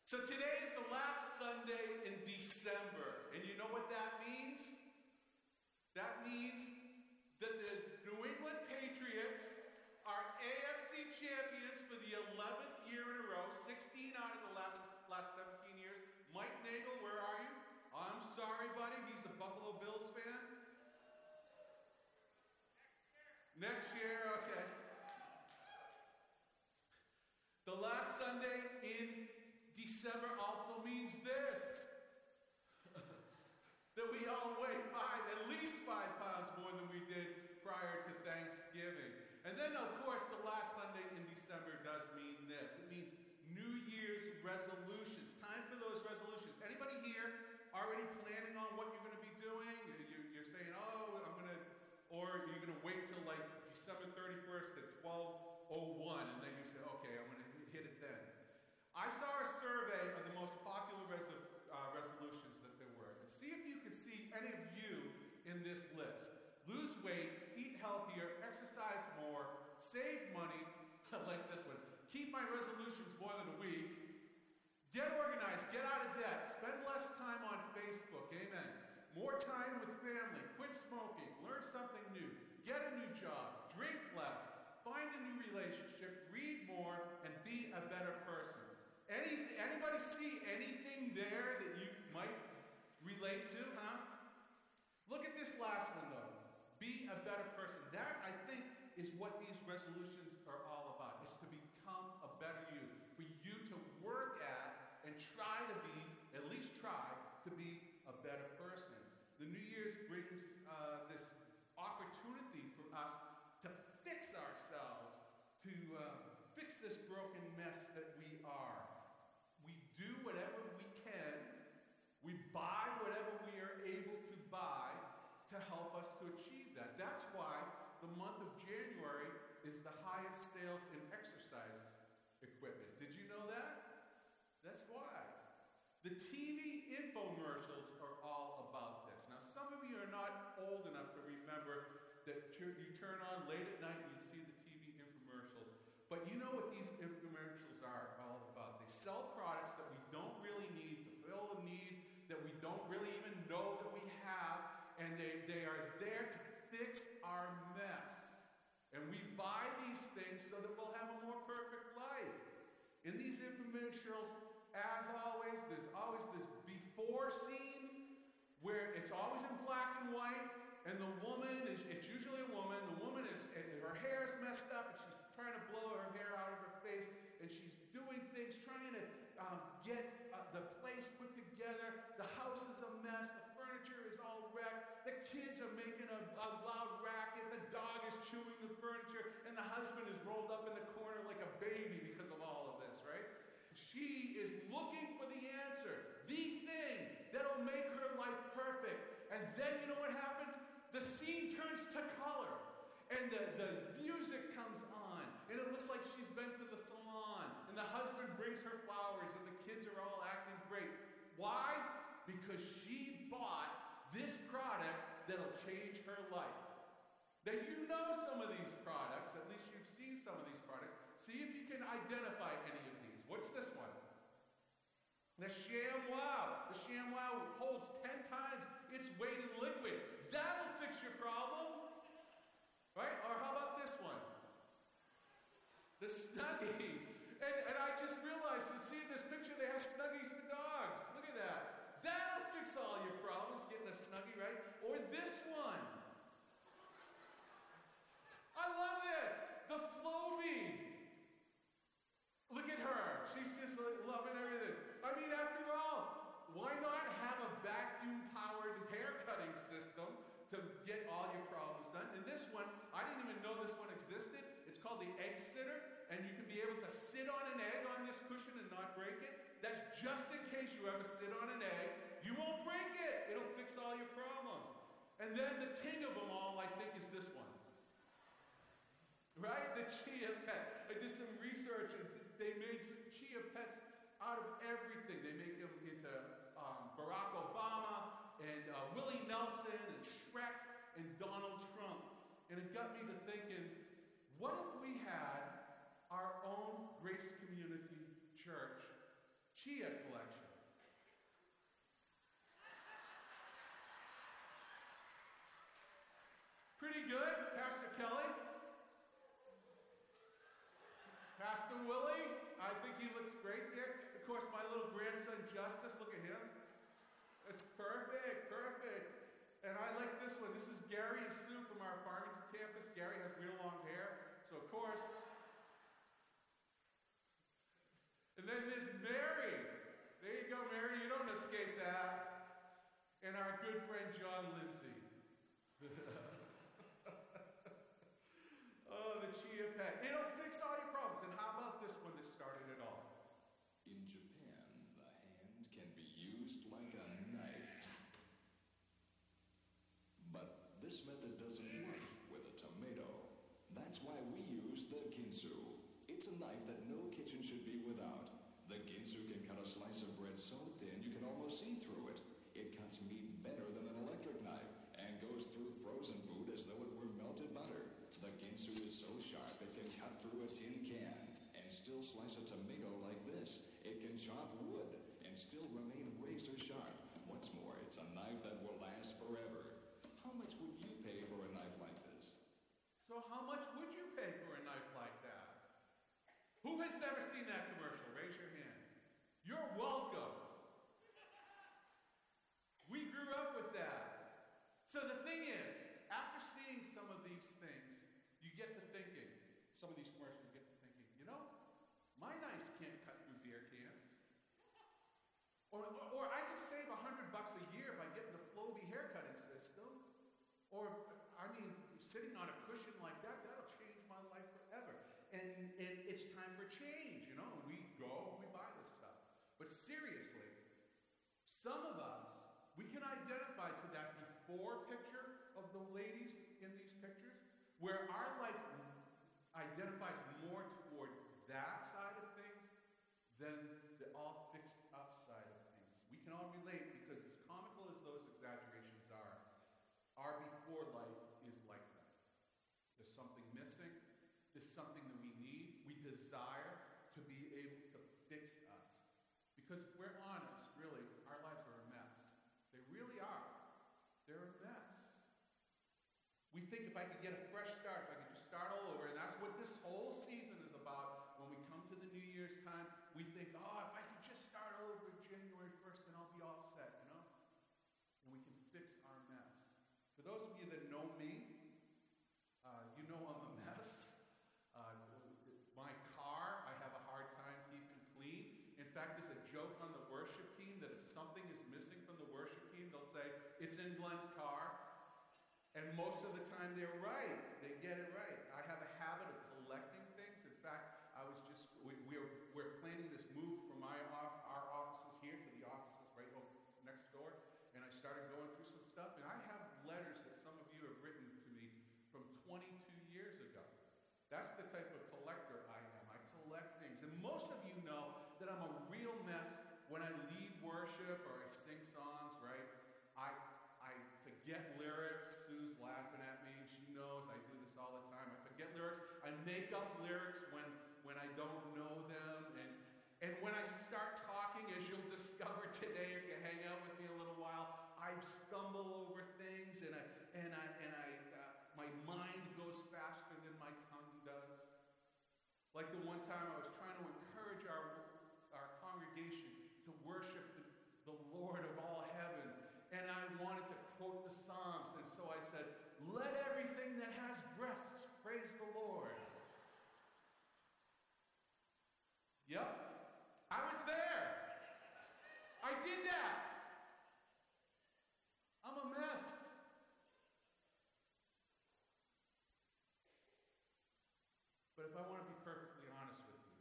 So today is the last Sunday in December, and you know what that means? That means that the New England Patriots are AFC champions for the 11th year in a row, 16 out of the last 17 years. Mike Nagel, where are you? I'm sorry, buddy, he's a Buffalo Bills fan. Next year, okay. The last Sunday in December also means this. That we all weigh at least 5 pounds more than we did prior to Thanksgiving. And then, of course, the last Sunday in December does mean this. It means New Year's resolutions. Time for those resolutions. Anybody here already planning on what you're going to be doing? You're saying, oh, I'm going to, or you're going to wait till like December 31st at 12:01, and then you say, okay, I'm going to hit it then. I saw a survey of the most popular resolutions that there were. And see if you can see any of you in this list. Lose weight, eat healthier, exercise more, save money, like this one. Keep my resolutions more than a week. Get organized, get out of debt, spend less time on Facebook, amen. More time with family, quit smoking, learn something new, get a new job, drink less, find a new relationship, read more, and be a better person. Anybody see anything there that you might relate to, huh? Look at this last one, though. Be a better person. That, I think, is what these resolutions are all about. It's to become a better you. For you to work at and try to be, at least try, to be a better person. The New Year's brings this opportunity for us to fix ourselves, to fix this broken mess that we are. We do whatever we can. We buy whatever we are able to buy to help us to achieve that. That's why the month of January is the highest sales in exercise equipment. Did you know that? That's why. The TV infomercials are all about this. Now, some of you are not old enough to remember that you turn on late at night and you see the TV infomercials. But you know what these infomercials are all about. They sell products that we don't really need, to fill a need that we don't really even know that we have, and they are there to fix our mess. And we buy these things so that we'll have a more perfect life. In these infomercials, as always, there's always this before scene where it's always in black and white, and the woman it's usually a woman, her hair is messed up, and she's trying to blow her hair out of her face, and she's doing things, trying to get the place put together. The house is a mess, the furniture is all wrecked, the kids are making a loud racket, the dog is chewing the furniture, and the husband is rolled up in the corner like a baby because of all of this, right? She is looking for the answer, the thing that'll make her life perfect. And then you know what happens? The scene turns to color, and the music comes on, and it looks like she's been to the salon, and the husband brings her flowers, and the kids are all acting great. Why? Because she bought this product that'll change her life. Now, you know some of these products, at least you've seen some of these products. See if you can identify any of these. What's this one? The ShamWow. The ShamWow holds 10 times its weight in liquid. That'll fix your problem. Right? Or how about this one? The Snuggie. And I just realized, and see this picture, they have Snuggies for dogs. Look at that. That'll fix all your problems, getting a Snuggie, right? Or this one. I love this. The Flowbee. Look at her. She's just loving everything. I mean, after all, why not have a vacuum-powered hair cutting system to get all your problems done? And this one, I didn't even know this one existed. It's called the Egg Sitter, and you can be able to sit on an egg on this cushion and not break it. That's just in case you ever sit on an egg. You won't break it. It'll fix all your problems. And then the king of them all, I think, is this one. Right? The Chia Pet. I did some research, and they made some Chia Pets out of everything. They made them into Barack Obama, and Willie Nelson, and Shrek, and Donald Trump. And it got me to thinking, what if we had our own Grace Community Church Chia collection. Pretty good, Pastor Kelly. Pastor Willie, I think he looks great there. Of course, my little grandson Justice, look at him. It's perfect, perfect. And I like this one. This is Gary and Sue from our Farmington campus. Gary has real long hair, so of course. And then there's Mary. There you go, Mary. You don't escape that. And our good friend John Lindsay. Oh, the Chia Pet. It'll fix all your problems. And how about this one that started it all? In Japan, the hand can be used like a knife. But this method doesn't work with a tomato. That's why we use the Ginsu. It's a knife that no kitchen should be without. The Ginsu can cut a slice of bread so thin you can almost see through it. It cuts meat better than an electric knife and goes through frozen food as though it were melted butter. The Ginsu is so sharp it can cut through a tin can and still slice a tomato like this. It can chop wood and still remain razor sharp. What's more, it's a knife that will last forever. How much would you pay for a knife like this? So how much would you pay for a knife like that? Who has never seen that commercial? Raise your hand. You're welcome. We grew up with that. So the thing is, after seeing some of these things, you get to thinking, some of these commercials get to thinking, you know, my knives can't cut through beer cans. Or I could save $100 a year by getting the Flowbee haircutting system. Or, I mean, sitting on a cushion like that, that'll change my life forever. And it's time for change, you know. We go and we buy this stuff. But seriously, some of us, we can identify to that before picture of the ladies in these pictures, where our life identifies more toward that side of things than the all fixed up side of things. We can all relate because as comical as those exaggerations are, our before life is like that. There's something missing. There's something that we need. We desire to be able to fix us. Because if we're honest, really, our lives are a mess. They really are. They're a mess. We think if I could get a fresh start, if I could just start all over, and that's what this whole season is about. When we come to the New Year's time, we think, oh, if I could just start over January 1st, then I'll be all set, you know? And we can fix our mess. For those of you that know me, you know I'm a mess. My car, I have a hard time keeping clean. In fact, there's a joke on the worship team that if something is missing from the worship team, they'll say, it's in Glenn's car. And most of the time they're right. They get it right. I have a habit of collecting things. In fact, we're planning this move from our offices here to the offices right over next door. And I started going through some stuff. And I have letters that some of you have written to me from 22 years ago. That's the type of collector I am. I collect things. And most of you know that I'm a real mess when I lead worship or I sing songs, right? I forget lyrics. Sue's laughing at me. She knows I do this all the time. I forget lyrics. I make up lyrics when I don't know them. And when I start talking, as you'll discover today if you hang out with me a little while, I stumble over things and my mind goes faster than my tongue does. Like the one time I was trying to encourage our congregation to worship the Lord of all heaven. And I wanted to quote the Psalms. And so I said, let everything that has breasts praise the Lord. Yep. I was there. I did that. I'm a mess. But if I want to be perfectly honest with you,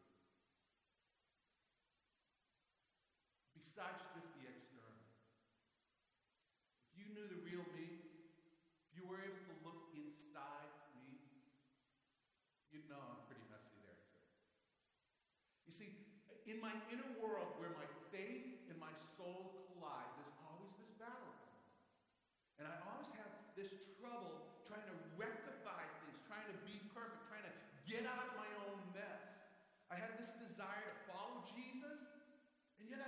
besides just the external, if you knew the real me, if you were able to look inside me, you'd know I'm pretty messy there too. You see, in my inner world where my faith and my soul collide, there's always this battle going on. And I always have this trouble trying to rectify things, trying to be perfect, trying to get out of my own mess. I have this desire to follow Jesus, and yet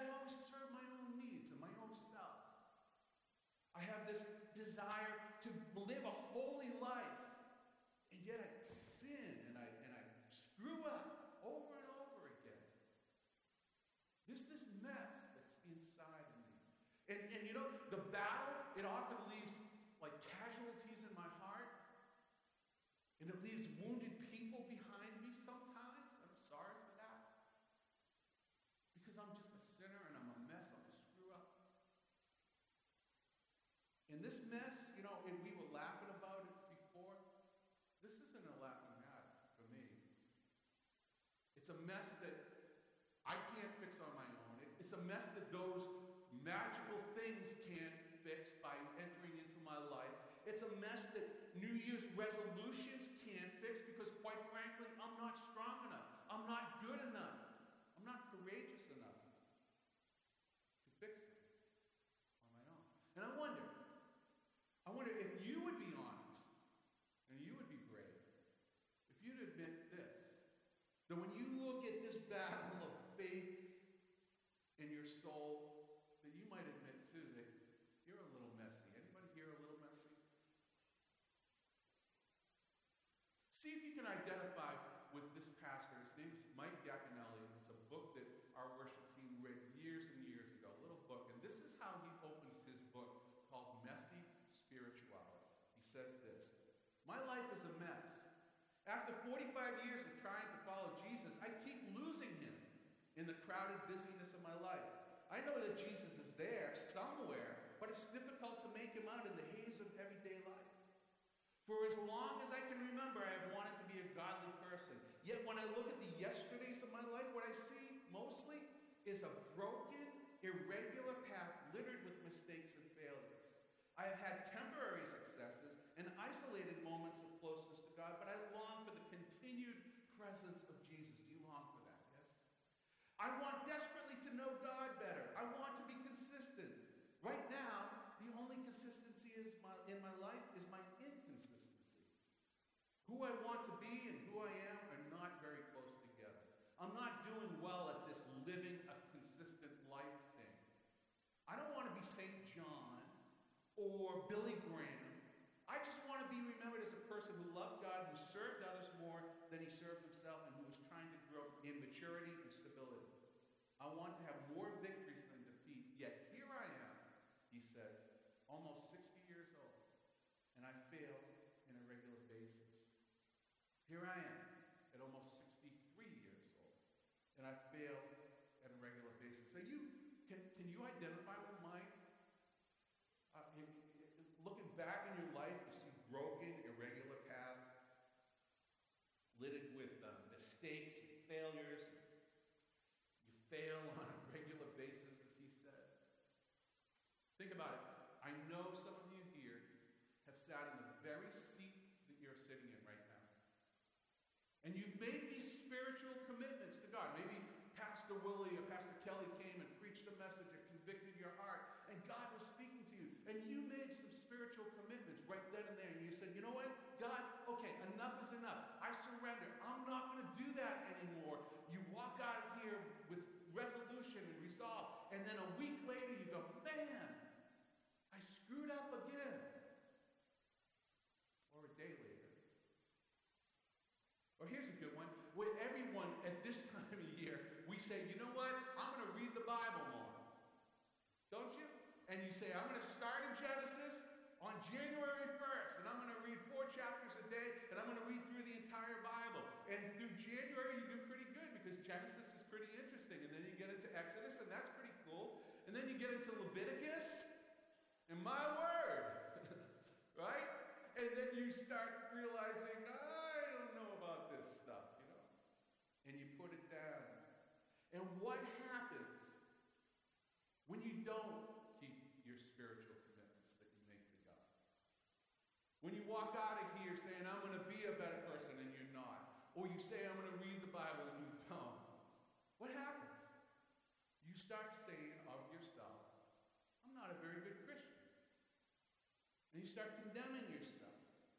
And you know, the battle, it often leaves like casualties in my heart. And it leaves wounded people behind me sometimes. I'm sorry for that. Because I'm just a sinner and I'm a mess. I'm a screw up. And this mess, you know, and we were laughing about it before. This isn't a laughing matter for me. It's a mess that I can't fix on my own. It's a mess that those magical things can't fix by entering into my life. It's a mess that New Year's resolutions can't fix because, quite frankly, I'm not strong enough. I'm not good enough. I'm not courageous enough to fix it on my own. And I wonder if you would be honest and you would be brave, if you'd admit this, that when you look at this battle of faith in your soul, that you might admit too that you're a little messy. Anybody here a little messy? See if you can identify with this pastor. His name is Mike Yaconelli. It's a book that our worship team read years and years ago, a little book. And this is how he opens his book called Messy Spirituality. He says this: "My life is a mess. After 45 years of trying to follow Jesus, I keep losing him in the crowded busyness of my life. I know that Jesus is there somewhere, but it's difficult to make him out in the haze of everyday life. For as long as I can remember, I have wanted to be a godly person. Yet when I look at the yesterdays of my life, what I see mostly is a broken, irregular path littered with mistakes and failures. I have had temporary successes and isolated moments of closeness to God, but I long for the continued presence of Jesus." Do you long for that? Yes? "I want desperately to know God better. I want to be consistent. Right now, the only consistency in my life is my inconsistency. Who I want to be and who I am are not very close together. I'm not doing well at this living a consistent life thing. I don't want to be St. John or Billy Graham. I just want to be remembered as a person who loved God, who served others more than he served himself, and who was trying to grow in maturity and stability. I want to have more victories than defeat. Yet here I am," he says, "almost 60 years old, and I fail in a regular basis. Here I am at almost 63 years old, and I fail at a regular basis." Can you identify with Mike? Looking back in your life, you see broken, irregular paths, littered with mistakes and failures. You fail on a regular basis, as he said. Think about it. I know some of you here have sat in the very seat that you're sitting in right now. And you've made these spiritual commitments to God. Maybe Pastor Willie or Pastor Kelly came and preached a message that convicted your heart, and God was speaking to you. And you made some spiritual commitments right then and there. And you said, "You know what? God, okay, enough is enough. I surrender. I'm not going to do that anymore." You walk out of here with resolution and resolve. And then a week later you go, "Man, I screwed up again." Or a day later. Or here's a good one, where everyone at this time of year, we say, "You know what? I'm going to read the Bible more." Don't you? And you say, "I'm going to start in Genesis on January 1st, and I'm going to read 4 chapters a day, and I'm going to read through the entire Bible." And through January, you do pretty good because Genesis is pretty interesting. And then you get into Exodus, and that's pretty cool. And then you get into Leviticus, and my word, right? And then you start realizing, I don't know about this stuff, you know. And you put it down. And what happens when you don't keep your spiritual commitments that you make to God? When you walk out of here saying, "I'm going to be a better person," and you're not. Or you say, "I'm going to read the Bible," and you don't. What happens? You start saying of yourself, "I'm not a very good Christian." And you start condemning yourself.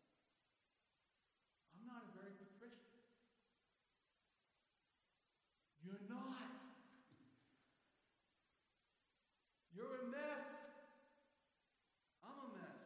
"I'm not a very good Christian." You're not. You're a mess. I'm a mess.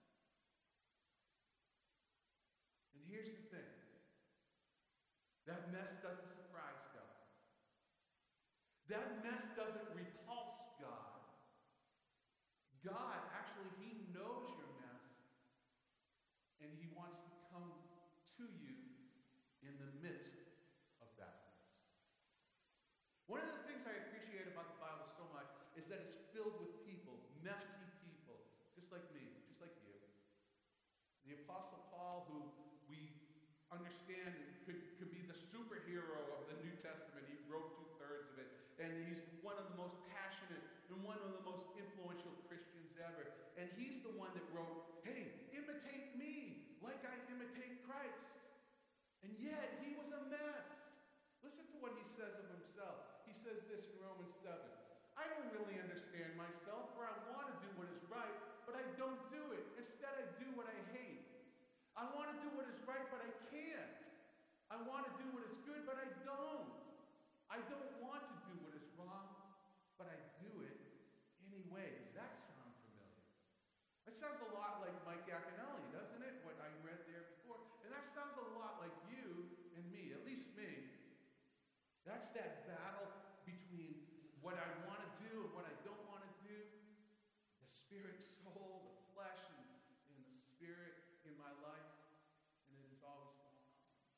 And here's the thing. That mess doesn't surprise God. That mess doesn't repulse God. God, actually, he knows your mess, and he wants to come to you in the midst of that mess. One of the things I appreciate about the Bible so much is that it's filled with people, messy people, just like me, just like you. The Apostle Paul, who we understand could be the superhero of the New Testament. He wrote 2/3 of it, and he's one of the most passionate and one of the most influential Christians ever. And he's the one that wrote, hey, imitate me like I imitate Christ. And yet, he was a mess. Listen to what he says of himself. He says this in Romans 7. I don't really understand myself, for I want to do what is right, but I don't do it. Instead, I do what I hate. I want to do what is right, but I can't. I want to do what is good, but I don't. I don't want to do what is wrong, but I do it anyway. Does that sound familiar? That sounds a lot like Mike Yaconelli, doesn't it? What I read there before. And that sounds a lot like you and me, at least me. That's that battle between what I want to do and what I don't want to do. The spirit, soul, the flesh, and the spirit in my life. And it is always going on.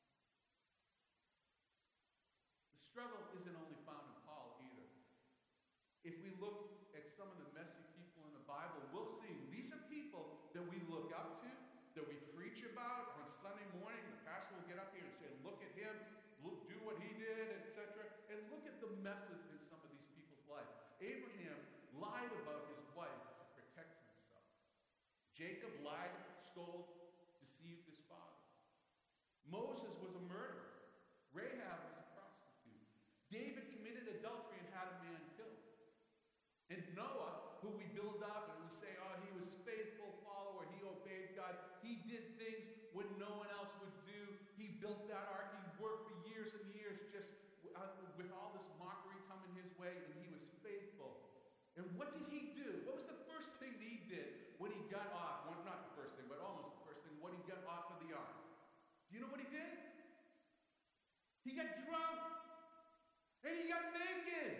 The struggle isn't only found in Paul either. If we look at some of the messy people in the Bible, we'll see these are people that we look up to, that we preach about on Sunday morning. The pastor will get up here and say, look at him, look, do what he did, etc. And look at the messes in some of these people's life. Abraham lied about his wife to protect himself. Jacob lied, stole, deceived his father. Moses was a murderer. Rahab was a prostitute. David committed adultery and had a man killed. And Noah, who we build up and we say, oh, he was faithful follower, he obeyed God. He did things when no one else would do. He built that ark. He worked for years and years just with all this mockery coming his way, and he was faithful. And what did he do? What was the first thing that he did when he got off? Well, not the first thing, but almost the first thing, when he got off of the ark. Do you know what he did? He got drunk. And he got naked.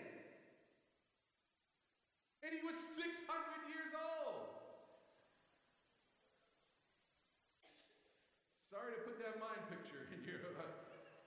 And he was 600 years old. Sorry to put that mind picture in your life.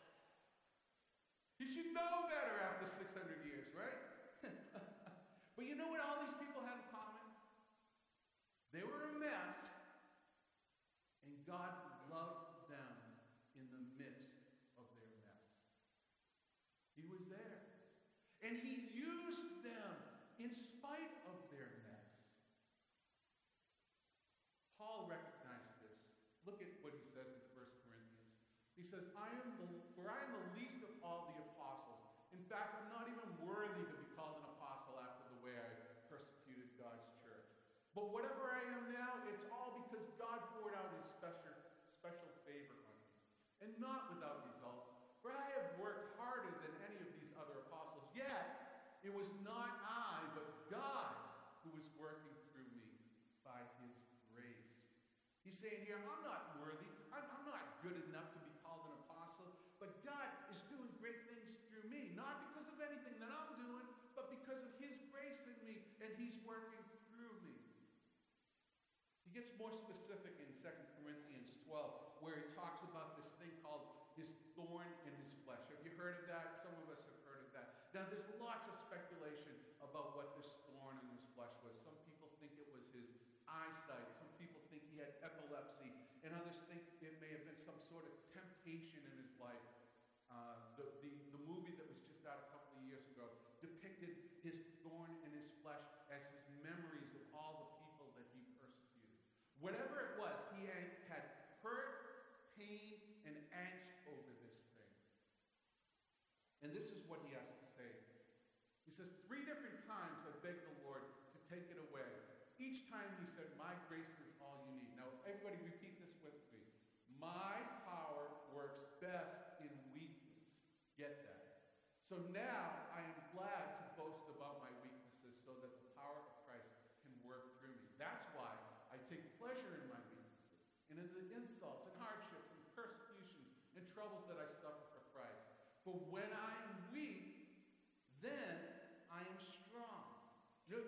You should know better after 600 years, right? But you know what all these people had in common? They were a mess, and God loved them in the midst of their mess. He was there. And he used them in spite of their mess. Paul recognized this. Look at what he says in 1 Corinthians. He says, I am the least of all the apostles. In fact, I'm not even worthy to be called an apostle after the way I persecuted God's church. But whatever I am now, it's all because God poured out his special favor on me. And not without results. For I have worked harder than any of these other apostles. Yet, it was not I, but God who was working through me by his grace. He's saying here, I'm not worthy. I'm not good enough to be called an apostle. But God is doing great things through me. Not because of anything that I'm doing, but because of his grace in me. And he's working through me. He gets more specific in 2 Corinthians 12, where he talks about this thing called his thorn in his flesh. Have you heard of that? Some of us have heard of that. Now, there's lots of speculation about what this thorn in his flesh was. Some people think it was his eyesight. Some people think he had epilepsy. And others think it may have been some sort of temptation in his life. The movie that was just out a couple of years ago depicted his thorn in his flesh as his memories of all the people that he persecuted. Whatever it was, he had hurt, pain, and angst over this thing. And this is what he has to say. He says, 3 different times I begged the Lord to take it away. Each time he said, my grace is all you need. Now, everybody repeat this with me. My power works best in weakness. Get that? So now I am glad to boast about my weaknesses so that the power of Christ can work through me. That's why I take pleasure in my weaknesses and in the insults and hardships and persecutions and troubles that I suffer for Christ. For when I am weak, then I am strong. If you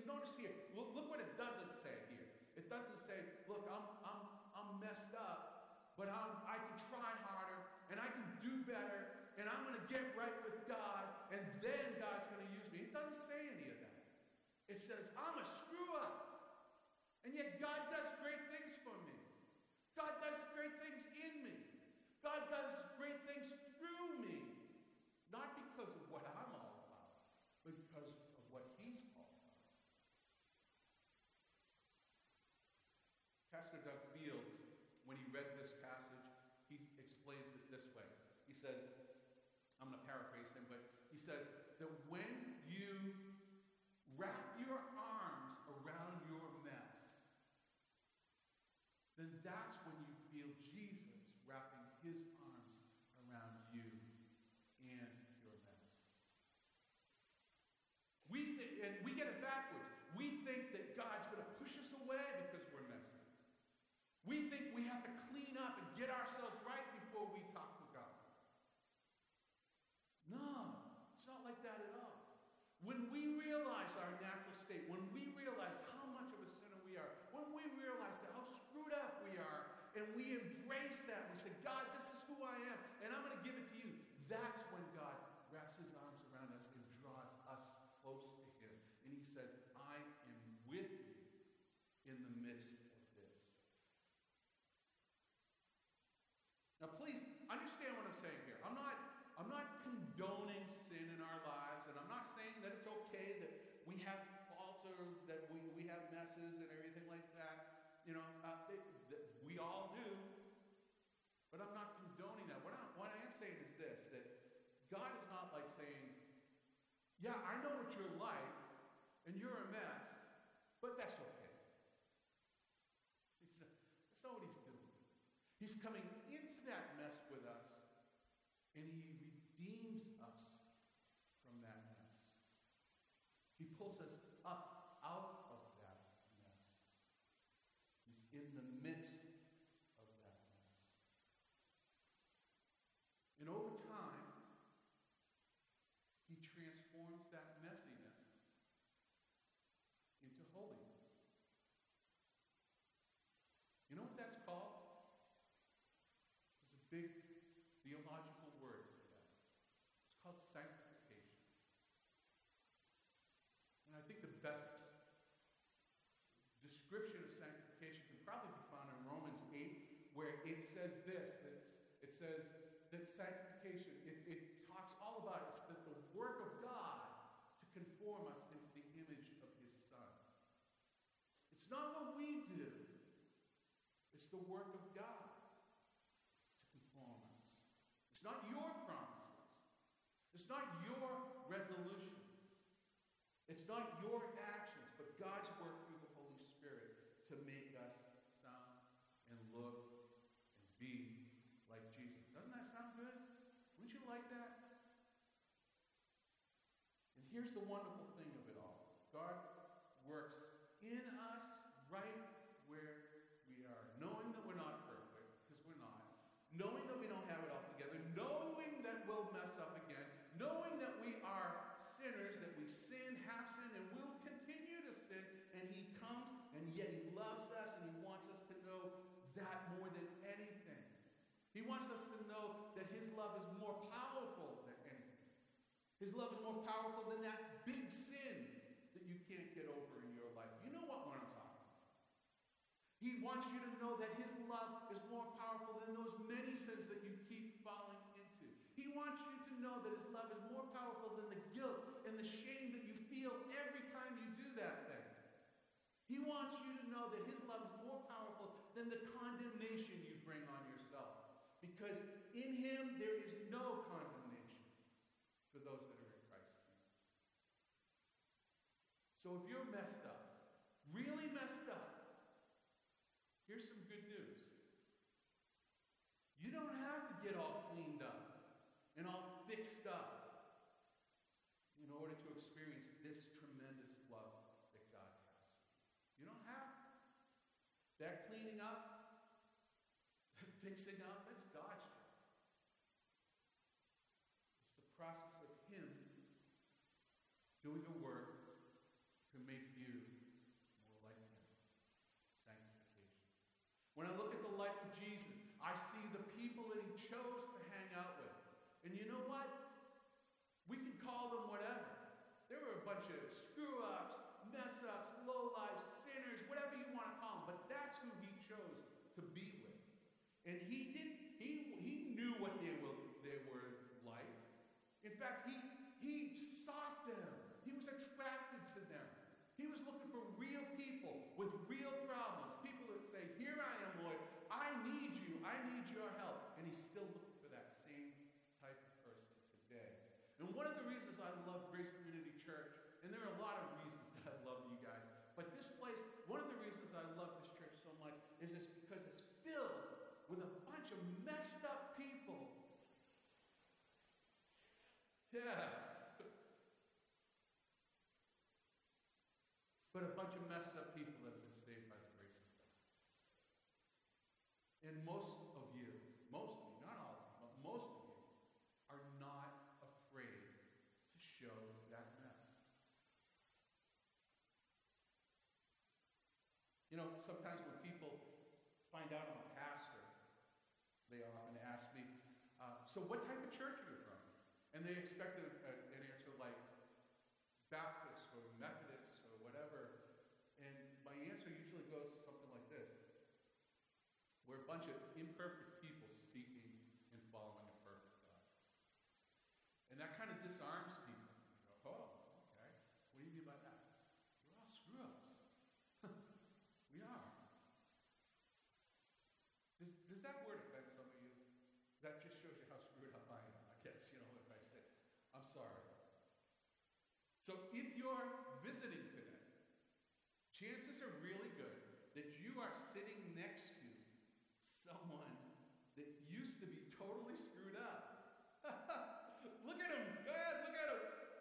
notice here, look what it doesn't say here. It doesn't say, look, I'm messed up, but I can try harder, and I can do better, and I'm going to get right with God, and then God's going to use me. It doesn't say any of that. It says, I'm a screw up, and yet God does great things for me. God does great things in me. God does great things through me. Not because of what I'm all about, but because of what He's all about. Pastor Doug Fields, when he read this passage, he explains it this way. He says, I'm going to paraphrase him, but he says that when you wrap your arms around your mess, then that's when you feel Jesus wrapping His arms around you and your mess. And we get it backwards. We think that God's going to push us away because we're messy. We think we have to clean up and get ourselves right before we talk to God. No, it's not like that at all. When we realize our natural state, when we realize how much of a sinner we are, when we realize how screwed up we are, and we embrace that, we say, God, this is who I am, and I'm going to give it to you. That's when God wraps His arms around us and draws us close to Him. And He says, I am with you in the midst of this. Now, please understand what I'm saying here. I'm not condoning sin in our lives, and I'm not saying that it's okay that we have faults or that we have messes and everything like that. You know, we all do. But I'm not condoning that. What I am saying is this, that God is not like saying, yeah, I know what you're like, and you're a mess, but that's okay. That's not what He's doing. He's coming into that mess with us, and He redeems us from that mess. He pulls us up out of that mess. He's in the midst of that mess. And over time, He transforms that messiness into holiness. You know what that's called? There's a big theological word for that. It's called sanctification. And I think the best description of sanctification can probably be found in Romans 8, where it says this. It says that sanctification, it talks all about it. It's that the work of God to conform us into the image of His Son. It's not what we do. It's the work of God to conform us. It's not your promises. It's not your resolutions. It's not your actions, but God's work through the Holy Spirit to make us sound and look and be like Jesus. Doesn't that sound good? Wouldn't you like that? And here's the wonderful thing of it all. God works in us right where we are, knowing that we're not perfect, because we're not, knowing that we don't have it all together, knowing that we'll mess up again, knowing that we are sinners, that we have sinned, and will continue to sin, and He comes, and yet He loves us, and He wants us to know that more than anything. He wants us to know that His love is more powerful than anything. His love is more powerful than that big sin that you can't get over in your life. You know what I'm talking about. He wants you to know that His love is more powerful than those many sins that you keep falling into. He wants you to know that His love is more powerful than the guilt and the shame that you feel every time you do that thing. He wants you to know that His love is more powerful than the condemnation you bring on yourself. Because in Him there is no condemnation for those that are in Christ Jesus. So if you're messed up, really messed up, here's some good news. You don't have to get all cleaned up and all fixed up in order to experience this tremendous love that God has. You don't have to. That cleaning up, fixing up, that's God's job. It's the process of Him doing a work to make you of Jesus. I see the people that he chose to hang out with. And you know what? We can call them whatever. There were a bunch of screw-ups, mess-ups, low-lives, sinners, whatever you want to call them. But that's who he chose to be with. And he knew what they were like. In fact, he sought them. He was attracted to them. He was looking for real people with real problems. People that say, here I am, Lord. I need you. I need your help. And he's still looking for that same type of person today. And one of the reasons I love Grace Community Church, and there are a lot of reasons that I love you guys, but this place, one of the reasons I love this church so much is it's because it's filled with a bunch of messed up people. Yeah. But a bunch of messed up people that have been saved by the grace of God. And most of you, not all of you, but most of you are not afraid to show that mess. You know, sometimes when people find out I'm a pastor, they often ask me, so what type of church are you from? And they expect an answer like Baptist or Methodist or whatever. And my answer usually goes something like this. We're a bunch of imperfect people seeking and following a perfect God. And that kind of disarms people. You go, oh, okay. What do you mean by that? We're all screw-ups. We are. Does that word offend some of you? That just shows you how screwed up I am, I guess, if I say, I'm sorry. So if you're visiting today, chances are really good that you are sitting next to someone that used to be totally screwed up. Look at him. Go ahead, look at him.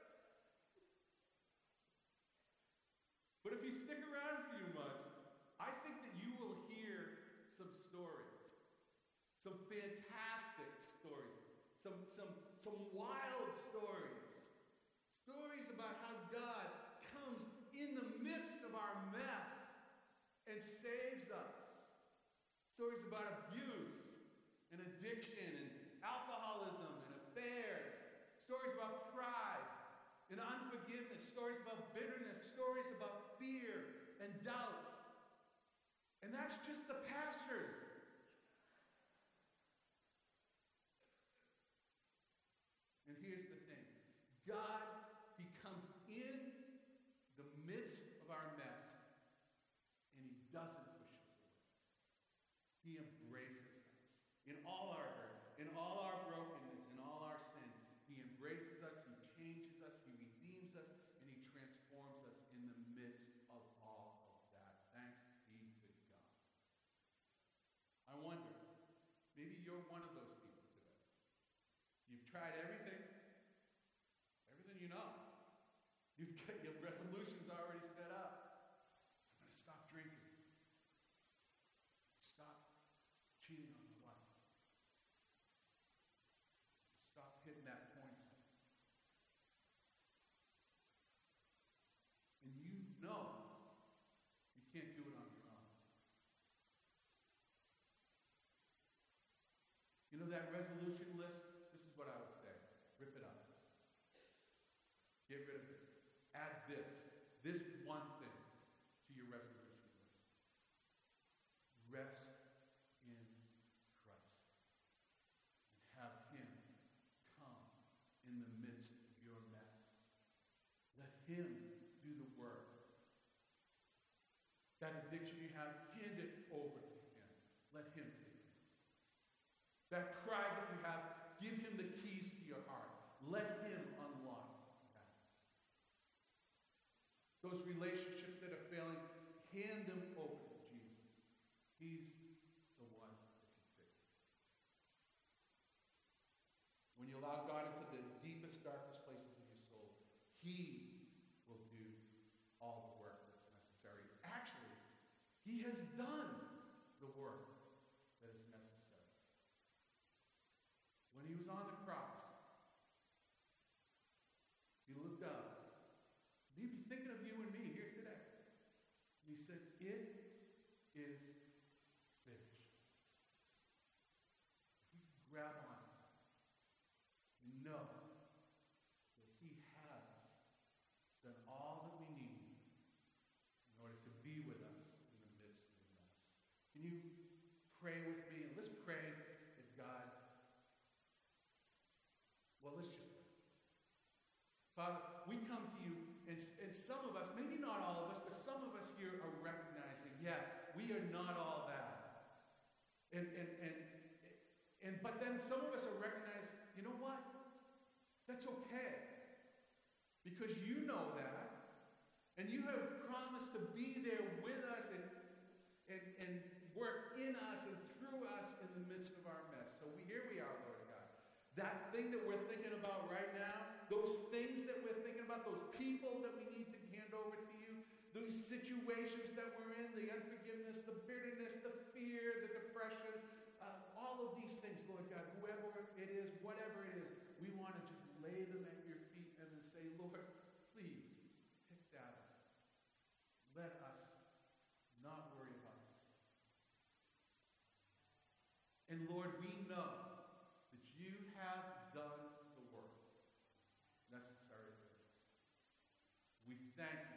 But if you stick around a few months, I think that you will hear some stories. Some fantastic stories. Some wild stories. Stories about how God comes in the midst of our mess and saves us. Stories about abuse and addiction and alcoholism and affairs. Stories about pride and unforgiveness. Stories about bitterness. Stories about fear and doubt. And that's just the pastors. And here's the thing. God becomes in the midst of our mess, and he doesn't push us away. He embraces us. In all our hurt, in all our brokenness, in all our sin, he embraces us, he changes us, he redeems us, and he transforms us in the midst of all of that. Thanks be to God. I wonder, maybe you're one of those people today. You've tried everything you know. You've got your resolutions already set up. I'm going to stop drinking. Stop cheating on my wife. Stop hitting that point sign. And you know you can't do it on your own. You know that resolution list? This is what I would say. Rip it up. Get rid of it. Add this one thing to your resolution list. Rest in Christ. And have him come in the midst of your mess. Let him do the work. That addiction you have, hand it over to him. Let him take it. That cry that you have, give him the keys to your heart. Let him unlock. Those relationships that are failing, hand them over to Jesus. He's the one that can fix it. When you allow God into the deepest, darkest places of your soul, he will do all the work that's necessary. Actually, he has done the work that is necessary. When he was on the cross, he looked up. He'd be thinking of you and me here today. And he said, it is finished. pray with me, and let's pray that God, well, let's just pray. Father, we come to you, and some of us, maybe not all of us, but some of us here are recognizing, yeah, we are not all that. But then some of us are recognizing, you know what? That's okay. Because you know that. And you have promised to be there with us and work in us and through us in the midst of our mess. So here we are, Lord God. That thing that we're thinking about right now, those things that we're thinking about, those people that we need to hand over to you, those situations that we're in, the unforgiveness, the bitterness, the fear, the depression, all of these things, Lord God, whoever it is, whatever it is, we want to just lay them at your feet and then say, Lord, please pick that up. Let us not worry about this. And Lord, we know that you have done the work necessary for this. We thank you